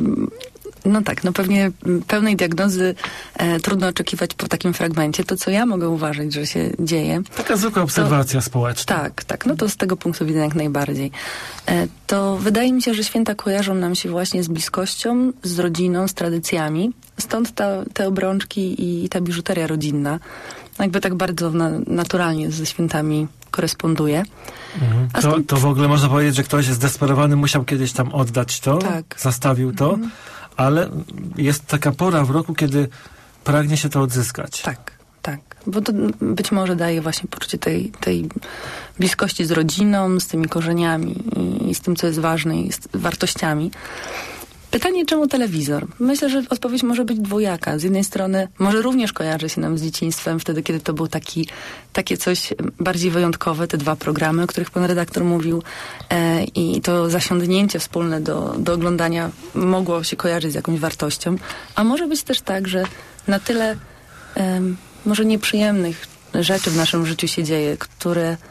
No tak, no pewnie pełnej diagnozy trudno oczekiwać po takim fragmencie. To, co ja mogę uważać, że się dzieje... Taka zwykła obserwacja społeczna. Tak, no to z tego punktu widzenia jak najbardziej. To wydaje mi się, że święta kojarzą nam się właśnie z bliskością, z rodziną, z tradycjami. Stąd te obrączki i ta biżuteria rodzinna jakby tak bardzo naturalnie ze świętami koresponduje. To w ogóle można powiedzieć, że ktoś zdesperowany musiał kiedyś tam oddać to, zastawił to, ale jest taka pora w roku, kiedy pragnie się to odzyskać. Tak. Bo to być może daje właśnie poczucie tej bliskości z rodziną, z tymi korzeniami i z tym, co jest ważne i z wartościami. Pytanie, czemu telewizor? Myślę, że odpowiedź może być dwojaka. Z jednej strony może również kojarzy się nam z dzieciństwem, wtedy, kiedy to był takie coś bardziej wyjątkowe, te dwa programy, o których pan redaktor mówił, i to zasiądnięcie wspólne do oglądania mogło się kojarzyć z jakąś wartością. A może być też tak, że na tyle może nieprzyjemnych rzeczy w naszym życiu się dzieje,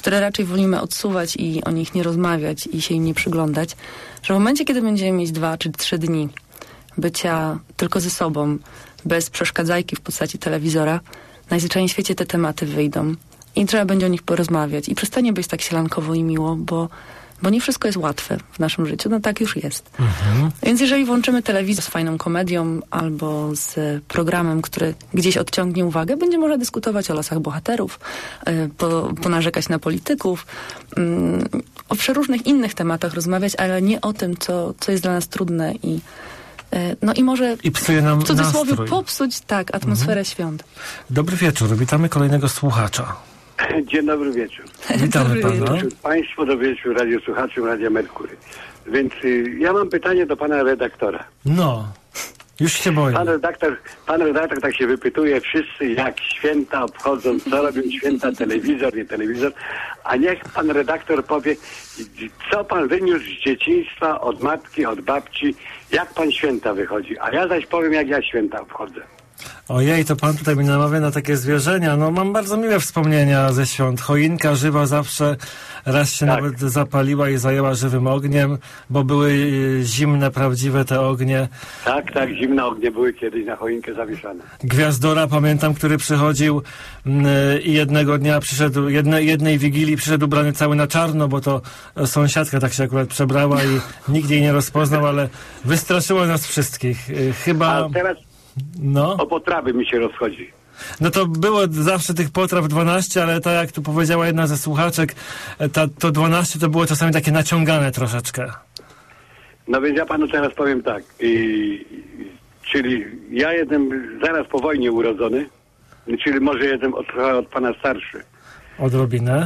które raczej wolimy odsuwać i o nich nie rozmawiać i się im nie przyglądać, że w momencie, kiedy będziemy mieć 2 czy 3 dni bycia tylko ze sobą, bez przeszkadzajki w postaci telewizora, najzwyczajniej w świecie te tematy wyjdą i trzeba będzie o nich porozmawiać i przestanie być tak sielankowo i miło, bo nie wszystko jest łatwe w naszym życiu. No tak już jest. Więc jeżeli włączymy telewizor z fajną komedią albo z programem, który gdzieś odciągnie uwagę, będzie można dyskutować o losach bohaterów, ponarzekać na polityków, o przeróżnych innych tematach rozmawiać, ale nie o tym, co jest dla nas trudne i może i psuje nam w cudzysłowie nastrój. Popsuć atmosferę świąt. Dobry wieczór, witamy kolejnego słuchacza. Dzień dobry wieczór. Witamy pana. Dobry wieczór Państwu, dobry wieczór radiosłuchaczom Radia Merkury. Więc ja mam pytanie do pana redaktora. No, już się boję. Pan redaktor tak się wypytuje, wszyscy jak święta obchodzą, co robią święta, telewizor, nie telewizor, a niech pan redaktor powie, co pan wyniósł z dzieciństwa, od matki, od babci, jak pan święta wychodzi, a ja zaś powiem, jak ja święta obchodzę. Ojej, to pan tutaj mi namawia na takie zwierzenia. No mam bardzo miłe wspomnienia ze świąt. Choinka żywa zawsze, raz się nawet zapaliła i zajęła żywym ogniem, bo były zimne, prawdziwe te ognie. Tak, zimne ognie były kiedyś na choinkę zawieszane. Gwiazdora, pamiętam, który przychodził i jednego dnia przyszedł, jednej Wigilii przyszedł ubrany cały na czarno, bo to sąsiadka tak się akurat przebrała i nikt jej nie rozpoznał, ale wystraszyło nas wszystkich. Chyba... A teraz o potrawy mi się rozchodzi. No to było zawsze tych potraw 12, ale tak jak tu powiedziała jedna ze słuchaczek, to 12 to było czasami takie naciągane troszeczkę. No więc ja panu teraz powiem tak. Czyli ja jestem zaraz po wojnie urodzony, czyli może jestem trochę od pana starszy. Odrobinę.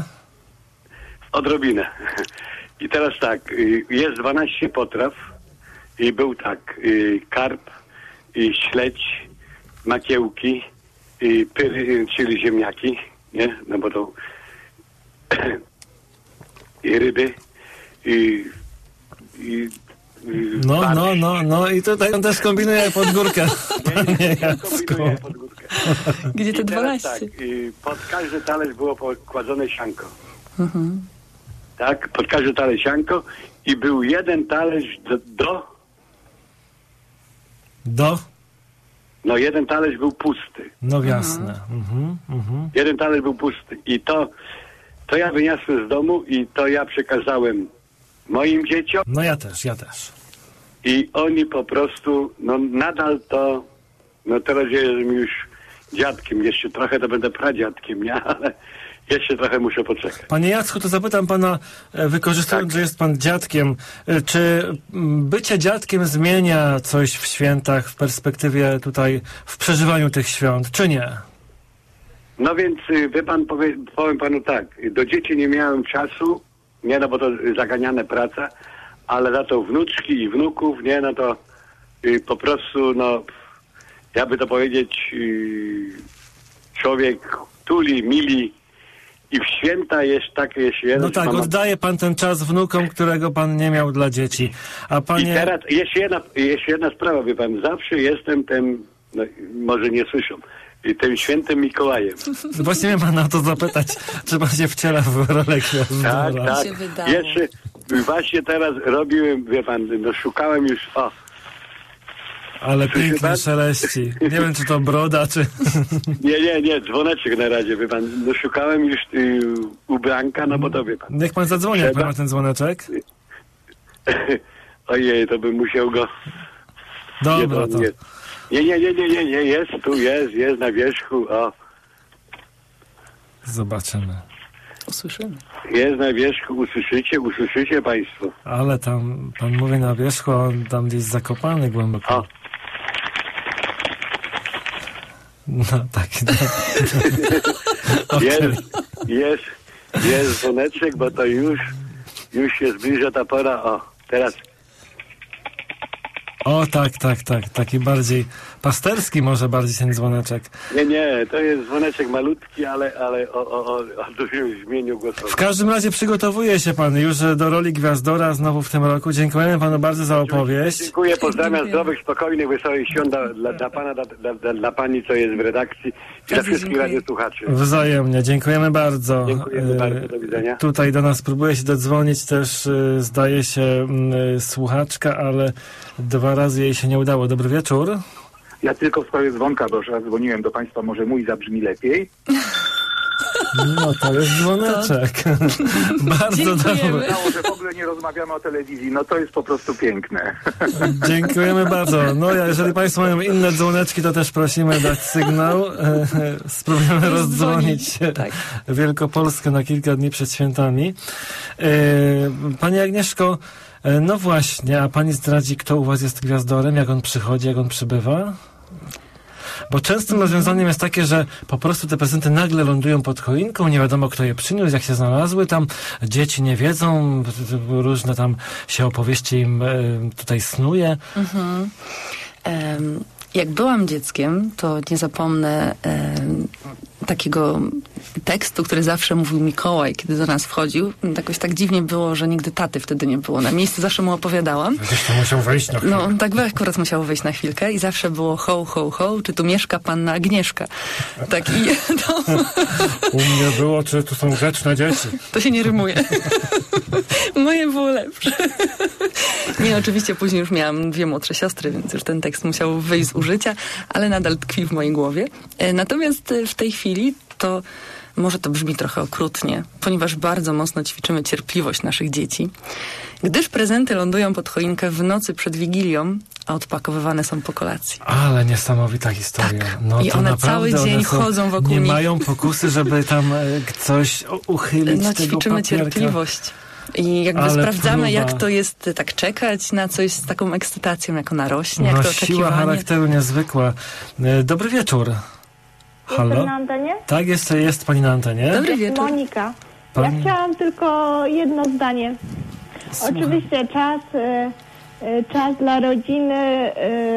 I teraz tak, jest 12 potraw i był tak, karp, i śledź, makiełki, i pyry, czyli ziemniaki, nie? No bo to i ryby, No i tutaj on też kombinuje pod górkę. kombinuję pod górkę. Gdzie te 12? Tak, pod każdy talerz było pokładzone sianko. Tak, pod każdy talerz sianko i był jeden talerz No jeden talerz był pusty. No jasne. Jeden talerz był pusty. I to ja wyniosłem z domu i to ja przekazałem moim dzieciom. No ja też. I oni po prostu, no nadal to, no teraz jestem już dziadkiem. Jeszcze trochę to będę pradziadkiem, nie? Ale jeszcze trochę muszę poczekać. Panie Jacku, to zapytam pana, wykorzystując, że jest pan dziadkiem, czy bycie dziadkiem zmienia coś w świętach, w perspektywie tutaj, w przeżywaniu tych świąt, czy nie? No więc, wie pan, powiem panu tak, do dzieci nie miałem czasu, nie, no bo to zaganiane praca, ale za to wnuczki i wnuków, nie, no to po prostu, no, jakby to powiedzieć, człowiek tuli, mili, i w święta jest takie jeszcze... No tak, oddaje pan ten czas wnukom, którego pan nie miał dla dzieci. A panie... I teraz jeszcze jedna sprawa, wie pan, zawsze jestem tym, no, może nie słyszą, tym świętym Mikołajem. Właśnie miałem pana o to zapytać, czy pan się wciela w rolę gwiazdora. Tak. Jeszcze właśnie teraz robiłem, wie pan, no szukałem już, Ale pięknie szeleści. Nie wiem, czy to broda, czy... Nie, dzwoneczek na razie, wie pan. No szukałem już ubranka, no bo to wie pan. Niech pan zadzwoni, jak pan ma ten dzwoneczek. Ojej, to bym musiał go... Dobra, to... Nie, jest, tu jest na wierzchu, Zobaczymy. Usłyszymy. Jest na wierzchu, usłyszycie państwo. Ale tam, pan mówi na wierzchu, a on tam gdzieś zakopany głęboko. No tak. Okay. Jest dzwoneczek, bo to już się zbliża ta pora. Teraz. O, tak. Taki bardziej pasterski może bardziej ten dzwoneczek. Nie, to jest dzwoneczek malutki, ale o dużym brzmieniu głosowym. W każdym razie przygotowuje się pan już do roli Gwiazdora znowu w tym roku. Dziękujemy panu bardzo za opowieść. Dziękuję, pozdrawiam zdrowych, spokojnych, wesołych świąt dla pana, dla pani, co jest w redakcji i dla wszystkich radiosłuchaczy. Wzajemnie, dziękujemy bardzo. Dziękujemy bardzo, do widzenia. Tutaj do nas próbuje się dodzwonić też, zdaje się, słuchaczka, ale 2 razy jej się nie udało. Dobry wieczór. Ja tylko w sprawie dzwonka, bo już raz dzwoniłem do państwa, może mój zabrzmi lepiej. No to jest dzwoneczek. Bardzo dobry. Udało, że w ogóle nie rozmawiamy o telewizji, no to jest po prostu piękne. Dziękujemy bardzo. No jeżeli państwo mają inne dzwoneczki, to też prosimy dać sygnał. Spróbujemy rozdzwonić Wielkopolskę na kilka dni przed świętami. Pani Agnieszko, no właśnie, a pani zdradzi, kto u was jest Gwiazdorem, jak on przychodzi, jak on przybywa? Bo częstym rozwiązaniem jest takie, że po prostu te prezenty nagle lądują pod choinką, nie wiadomo kto je przyniósł, jak się znalazły tam, dzieci nie wiedzą, różne tam się opowieści im tutaj snuje. Jak byłam dzieckiem, to nie zapomnę takiego tekstu, który zawsze mówił Mikołaj, kiedy do nas wchodził. Jakoś tak dziwnie było, że nigdy taty wtedy nie było na miejscu. Zawsze mu opowiadam. Gdzieś to musiał wejść na chwilę. No, tak akurat musiał wejść na chwilkę i zawsze było ho, ho, ho, czy tu mieszka panna Agnieszka. Tak i to... U mnie było, czy tu są grzeczne dzieci. To się nie rymuje. Moje było lepsze. Nie, oczywiście później już miałam 2 młodsze siostry, więc już ten tekst musiał wyjść z użycia, ale nadal tkwi w mojej głowie. Natomiast w tej chwili to może to brzmi trochę okrutnie, ponieważ bardzo mocno ćwiczymy cierpliwość naszych dzieci, gdyż prezenty lądują pod choinkę w nocy przed Wigilią, a odpakowywane są po kolacji. Ale niesamowita historia. Tak. No i to one cały dzień chodzą wokół nie nich. mają pokusy, żeby tam coś uchylić No tego ćwiczymy papierka. cierpliwość. I jakby Ale sprawdzamy, próba. jak to jest tak czekać na coś z taką ekscytacją, jak ona rośnie, jak No, to siła oczekiwanie. charakteru niezwykła. Dobry wieczór. Halo? Jestem na antenie? Tak, jest pani na antenie. Dobry wieczór. Monika. Pani- Ja chciałam tylko jedno zdanie. Słucham. Oczywiście czas dla rodziny,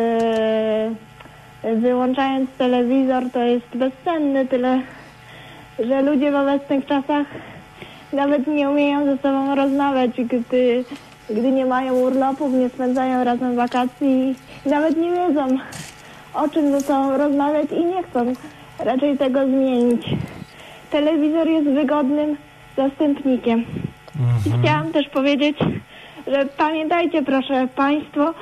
wyłączając telewizor, to jest bezcenny, tyle że ludzie w obecnych czasach nawet nie umieją ze sobą rozmawiać, gdy nie mają urlopów, nie spędzają razem wakacji i nawet nie wiedzą, o czym ze sobą rozmawiać i nie chcą raczej tego zmienić. Telewizor jest wygodnym zastępnikiem. I chciałam też powiedzieć, że pamiętajcie proszę państwo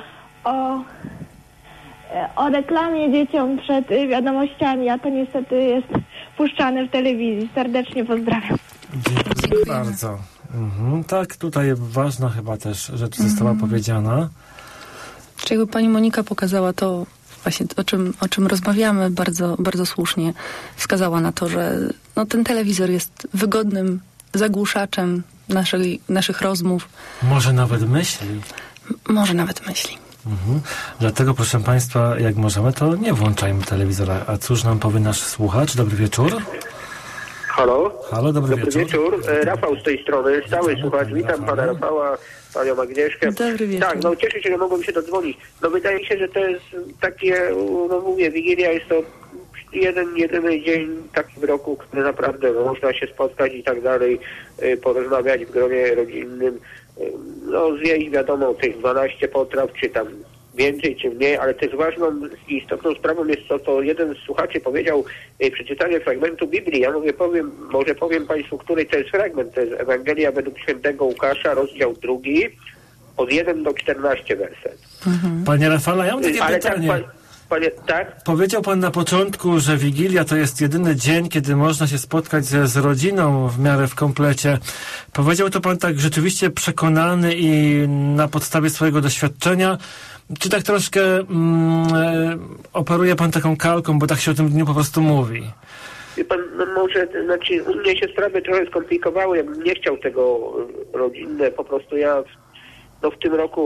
o reklamie dzieciom przed wiadomościami, a to niestety jest puszczane w telewizji. Serdecznie pozdrawiam. Dziękuję bardzo. Tak, tutaj ważna chyba też rzecz została powiedziana. Czy jakby pani Monika pokazała to właśnie, o czym rozmawiamy, bardzo, bardzo słusznie wskazała na to, że no, ten telewizor jest wygodnym zagłuszaczem naszych rozmów. Może nawet myśli. Może nawet myśli. Dlatego, proszę państwa, jak możemy, to nie włączajmy telewizora. A cóż nam powie nasz słuchacz? Dobry wieczór. Halo? Halo, dobry wieczór. Rafał z tej strony, stały słuchacz. Witam pana Rafała, panią Agnieszkę. Dobry wieczór. Tak, no cieszę się, że mogłem się dodzwonić. No wydaje mi się, że to jest takie, no mówię, Wigilia jest to jedyny dzień taki w roku, który naprawdę można się spotkać i tak dalej, porozmawiać w gronie rodzinnym, no zjeść wiadomo tych 12 potraw, czy tam więcej czy mniej, ale też ważną i istotną sprawą jest to, co jeden z słuchaczy powiedział, przeczytanie fragmentu Biblii. Ja może powiem państwu, który to jest fragment. To jest Ewangelia według świętego Łukasza, rozdział 2, od 1 do 14 werset. Panie Rafale, ja mam takie pytanie. Tak? Powiedział pan na początku, że Wigilia to jest jedyny dzień, kiedy można się spotkać z rodziną w miarę w komplecie. Powiedział to pan tak rzeczywiście przekonany i na podstawie swojego doświadczenia, czy tak troszkę operuje pan taką kalką, bo tak się o tym dniu po prostu mówi? Wie pan, no może, znaczy u mnie się sprawy trochę skomplikowały, ja bym nie chciał tego rodzinne, po prostu ja w tym roku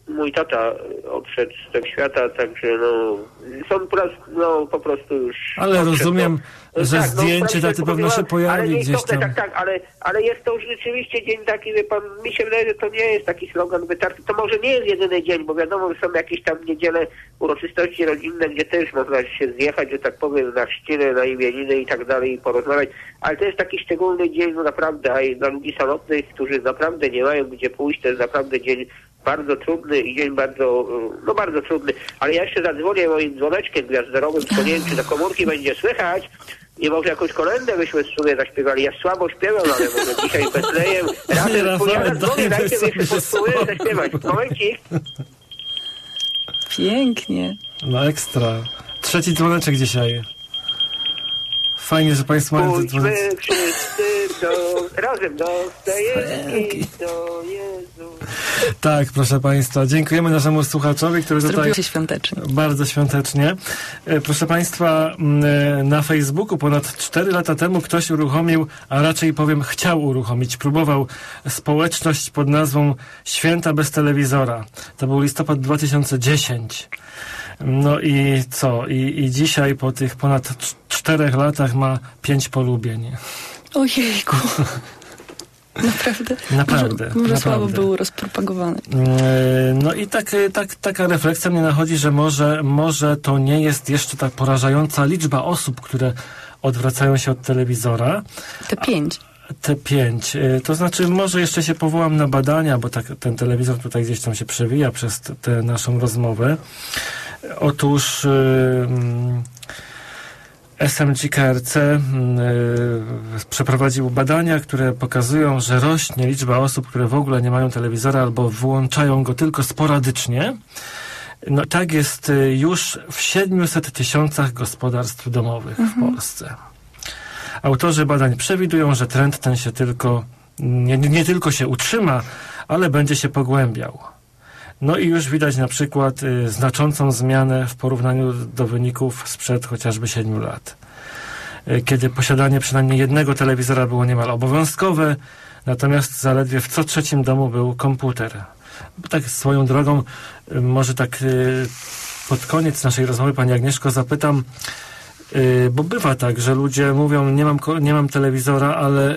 mój tata odszedł z tego świata, także są po prostu już... Ale rozumiem, że tak, zdjęcie taty pewno się pojawi gdzieś tam. Tak, ale jest to rzeczywiście dzień taki, wie pan, mi się wydaje, że to nie jest taki slogan wytarty. To może nie jest jedyny dzień, bo wiadomo, że są jakieś tam niedziele uroczystości rodzinne, gdzie też można się zjechać, że tak powiem, na chrzciny, na imieniny i tak dalej i porozmawiać, ale to jest taki szczególny dzień, naprawdę, a dla ludzi samotnych, którzy naprawdę nie mają gdzie pójść, to jest naprawdę dzień bardzo trudny i dzień bardzo trudny. Ale ja jeszcze zadzwonię moim dzwoneczkiem gwiazdorowym, tylko nie wiem, czy do komórki będzie słychać. Nie może jakąś kolędę byśmy sobie zaśpiewali. Ja słabo śpiewam, ale może dzisiaj Betlejem. Razem dzwonię, dajcie mi jeszcze spróbuję zaśpiewać. Momencik. Pięknie. No ekstra. Trzeci dzwoneczek dzisiaj. Fajnie, że Państwo mają te dzwoneczki. Pójdźmy wszyscy razem do stajeczki, do Jezu. Tak, proszę Państwa. Dziękujemy naszemu słuchaczowi, który Zrobiło tutaj... się świątecznie. Bardzo świątecznie. Proszę Państwa, na Facebooku ponad 4 lata temu ktoś uruchomił, a raczej powiem chciał uruchomić, próbował społeczność pod nazwą Święta bez telewizora. To był listopad 2010. No i co? I dzisiaj po tych ponad 4 latach ma 5 polubień. Ojejku. Naprawdę. Może słabo był rozpropagowany. No i taka refleksja mnie nachodzi, że może to nie jest jeszcze tak porażająca liczba osób, które odwracają się od telewizora. Te 5. To znaczy, może jeszcze się powołam na badania, bo ten telewizor tutaj gdzieś tam się przewija przez tę naszą rozmowę. Otóż SMGKRC przeprowadził badania, które pokazują, że rośnie liczba osób, które w ogóle nie mają telewizora albo wyłączają go tylko sporadycznie. No tak jest już w 700 000 gospodarstw domowych w Polsce. Autorzy badań przewidują, że trend ten się nie tylko się utrzyma, ale będzie się pogłębiał. No i już widać na przykład znaczącą zmianę w porównaniu do wyników sprzed chociażby 7 lat. Kiedy posiadanie przynajmniej jednego telewizora było niemal obowiązkowe, natomiast zaledwie w co 3. domu był komputer. Tak swoją drogą, może tak pod koniec naszej rozmowy, Pani Agnieszko, zapytam, bo bywa tak, że ludzie mówią, nie mam telewizora, ale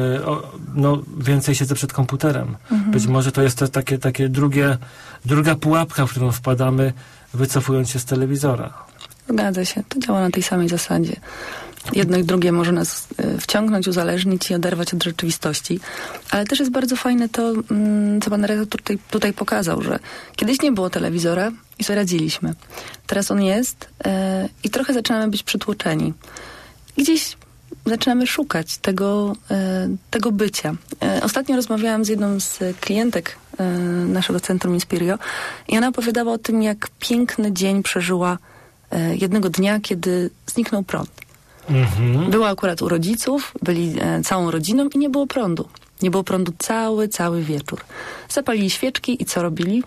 więcej siedzę przed komputerem. Być może to jest takie druga pułapka, w którą wpadamy, wycofując się z telewizora. Zgadza się. To działa na tej samej zasadzie. Jedno i drugie może nas wciągnąć, uzależnić i oderwać od rzeczywistości. Ale też jest bardzo fajne to, co pan redaktor tutaj pokazał, że kiedyś nie było telewizora i sobie radziliśmy. Teraz on jest i trochę zaczynamy być przytłoczeni. Gdzieś zaczynamy szukać tego bycia. Ostatnio rozmawiałam z jedną z klientek naszego Centrum Inspirio i ona opowiadała o tym, jak piękny dzień przeżyła jednego dnia, kiedy zniknął prąd. Była akurat u rodziców, byli całą rodziną i nie było prądu. Nie było prądu cały wieczór. Zapalili świeczki i co robili?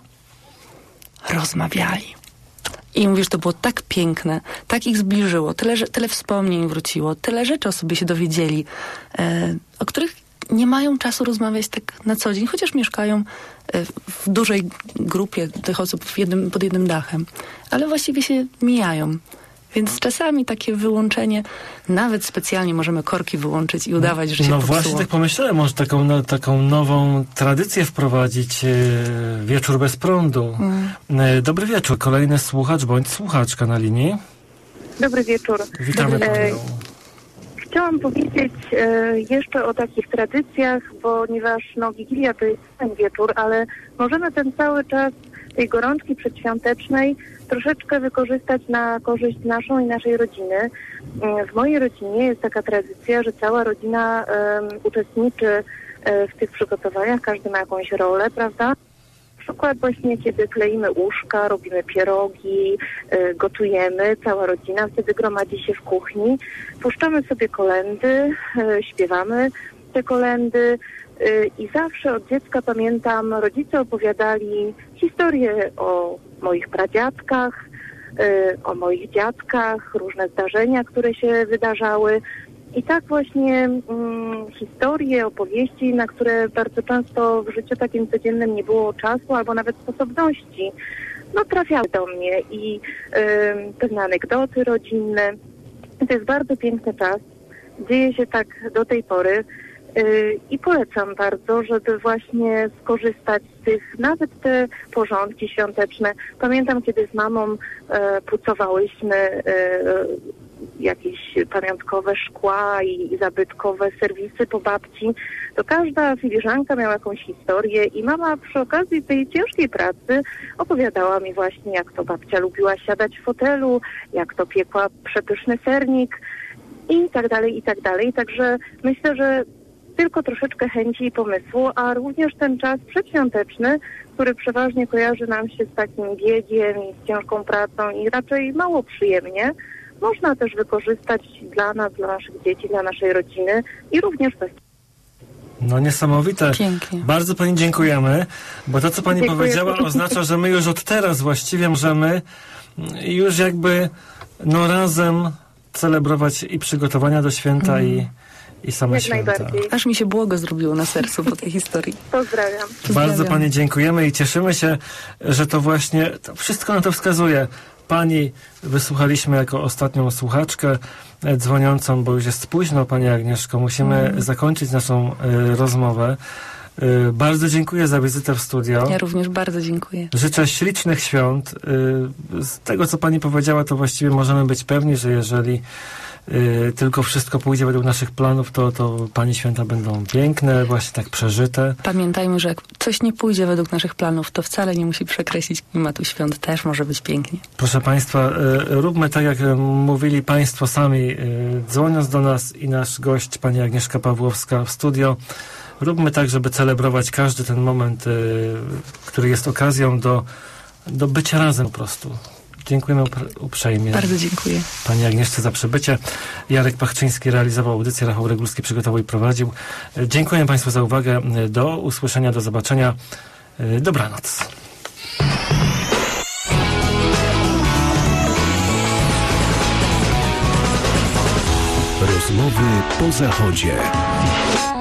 Rozmawiali. I mówisz, to było tak piękne, tak ich zbliżyło, tyle wspomnień wróciło, tyle rzeczy o sobie się dowiedzieli, o których nie mają czasu rozmawiać tak na co dzień, chociaż mieszkają w dużej grupie tych osób pod jednym dachem. Ale właściwie się mijają. Więc czasami takie wyłączenie, nawet specjalnie możemy korki wyłączyć i udawać, że się popsuło. Właśnie tak pomyślałem, może taką nową tradycję wprowadzić, wieczór bez prądu. Dobry wieczór, kolejny słuchacz bądź słuchaczka na linii. Dobry wieczór. Witamy panią. Chciałam powiedzieć jeszcze o takich tradycjach, ponieważ Wigilia to jest ten wieczór, ale możemy ten cały czas tej gorączki przedświątecznej troszeczkę wykorzystać na korzyść naszą i naszej rodziny. W mojej rodzinie jest taka tradycja, że cała rodzina uczestniczy w tych przygotowaniach, każdy ma jakąś rolę, prawda? Na przykład właśnie kiedy kleimy łóżka, robimy pierogi, gotujemy, cała rodzina wtedy gromadzi się w kuchni, puszczamy sobie kolędy, śpiewamy te kolędy i zawsze od dziecka pamiętam, rodzice opowiadali historie o moich pradziadkach, o moich dziadkach, różne zdarzenia, które się wydarzały I tak właśnie historie, opowieści, na które bardzo często w życiu takim codziennym nie było czasu albo nawet sposobności, no trafiały do mnie i pewne anegdoty rodzinne. To jest bardzo piękny czas. Dzieje się tak do tej pory i polecam bardzo, żeby właśnie skorzystać z tych, nawet te porządki świąteczne. Pamiętam, kiedy z mamą pucowałyśmy jakieś pamiątkowe szkła i zabytkowe serwisy po babci, to każda filiżanka miała jakąś historię i mama przy okazji tej ciężkiej pracy opowiadała mi właśnie, jak to babcia lubiła siadać w fotelu, jak to piekła przepyszny sernik i tak dalej, i tak dalej. Także myślę, że tylko troszeczkę chęci i pomysłu, a również ten czas przedświąteczny, który przeważnie kojarzy nam się z takim biegiem i z ciężką pracą i raczej mało przyjemnie, można też wykorzystać dla nas, dla naszych dzieci, dla naszej rodziny i również bez. No niesamowite. Pięknie. Bardzo pani dziękujemy, bo to, co pani powiedziała, oznacza, że my już od teraz właściwie możemy już jakby razem celebrować i przygotowania do święta i same Jak święta. najbardziej. Aż mi się błogo zrobiło na sercu po tej historii. Pozdrawiam. Bardzo pani dziękujemy i cieszymy się, że to właśnie to wszystko na to wskazuje. Pani wysłuchaliśmy jako ostatnią słuchaczkę dzwoniącą, bo już jest późno, pani Agnieszko. Musimy zakończyć naszą rozmowę. Bardzo dziękuję za wizytę w studio. Ja również bardzo dziękuję. Życzę ślicznych świąt. Z tego, co pani powiedziała, to właściwie możemy być pewni, że jeżeli tylko wszystko pójdzie według naszych planów, to pani święta będą piękne, właśnie tak przeżyte. Pamiętajmy, że jak coś nie pójdzie według naszych planów, to wcale nie musi przekreślić klimatu świąt. Też może być pięknie. Proszę państwa, róbmy tak, jak mówili państwo sami, dzwoniąc do nas i nasz gość, pani Agnieszka Pawłowska w studio. Róbmy tak, żeby celebrować każdy ten moment, który jest okazją do bycia razem po prostu. Dziękujemy uprzejmie. Bardzo dziękuję. Pani Agnieszce za przybycie. Jarek Pachczyński realizował audycję, Rafał Regulski przygotował i prowadził. Dziękuję państwu za uwagę. Do usłyszenia, do zobaczenia. Dobranoc. Rozmowy po zachodzie.